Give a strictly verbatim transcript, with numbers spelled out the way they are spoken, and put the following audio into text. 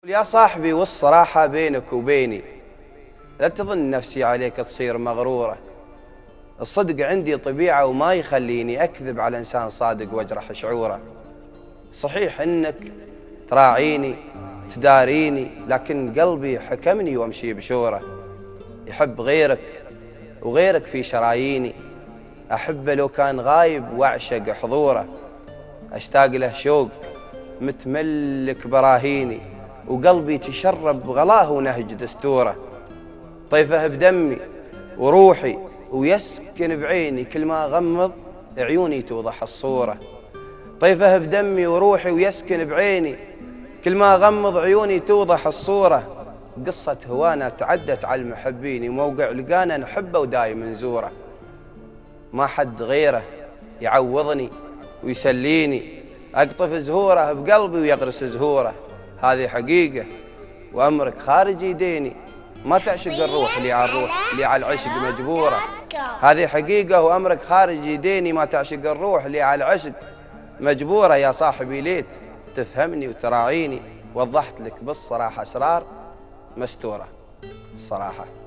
يا صاحبي والصراحة بينك وبيني، لا تظن نفسي عليك تصير مغرورة. الصدق عندي طبيعة وما يخليني أكذب على إنسان صادق واجرح شعوره. صحيح إنك تراعيني تداريني، لكن قلبي حكمني وامشي بشوره. يحب غيرك وغيرك في شراييني، أحبه لو كان غايب واعشق حضوره. أشتاق له شوق متملك براهيني، وقلبي تشرب غلاه ونهج دستوره. طيفه بدمي وروحي ويسكن بعيني، كل ما أغمض عيوني توضح الصورة. طيفه بدمي وروحي ويسكن بعيني، كل ما أغمض عيوني توضح الصورة. قصة هوانا تعدت على المحبين، وموقع لقانا نحبه ودايم نزوره. ما حد غيره يعوضني ويسليني، أقطف زهوره بقلبي ويغرس زهوره. هذه حقيقة وأمرك خارج يديني، ما تعشق الروح اللي على الروح اللي على العشق مجبورة. هذه حقيقة وأمرك خارج يديني، ما تعشق الروح اللي على العشق مجبورة. يا صاحبي ليت تفهمني وتراعيني، وضحت لك بالصراحة أسرار مستورة. الصراحة